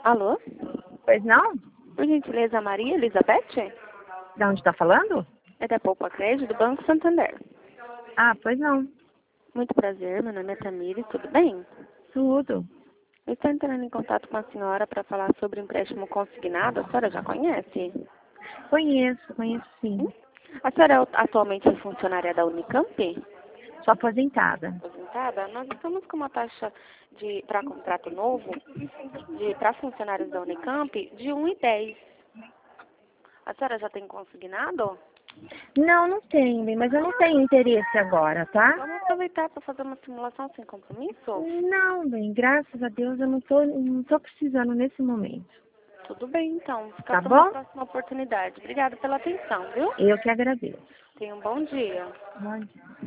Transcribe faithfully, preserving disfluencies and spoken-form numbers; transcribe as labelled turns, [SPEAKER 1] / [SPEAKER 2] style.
[SPEAKER 1] Alô?
[SPEAKER 2] Pois não?
[SPEAKER 1] Por gentileza, Maria Elizabeth?
[SPEAKER 2] De onde está falando?
[SPEAKER 1] É da Poupa Crédito, do Banco Santander.
[SPEAKER 2] Ah, pois não.
[SPEAKER 1] Muito prazer, meu nome é Tamires, tudo bem?
[SPEAKER 2] Tudo.
[SPEAKER 1] Eu estou entrando em contato com a senhora para falar sobre o empréstimo consignado. A senhora já conhece?
[SPEAKER 2] Conheço, conheço sim.
[SPEAKER 1] Hum? A senhora é atualmente funcionária da Unicamp?
[SPEAKER 2] Sou aposentada.
[SPEAKER 1] Aposentada? Nós estamos com uma taxa de para contrato novo de para funcionários da Unicamp de um vírgula dez. A senhora já tem consignado?
[SPEAKER 2] Não, não tenho, bem, mas eu não tenho interesse agora, tá?
[SPEAKER 1] Vamos aproveitar para fazer uma simulação sem compromisso?
[SPEAKER 2] Não, bem, graças a Deus eu não tô, não tô precisando nesse momento.
[SPEAKER 1] Tudo bem, então. Fica
[SPEAKER 2] Tá
[SPEAKER 1] para uma
[SPEAKER 2] bom?
[SPEAKER 1] próxima oportunidade. Obrigada pela atenção, viu?
[SPEAKER 2] Eu que agradeço.
[SPEAKER 1] Tenha um bom dia.
[SPEAKER 2] Bom dia.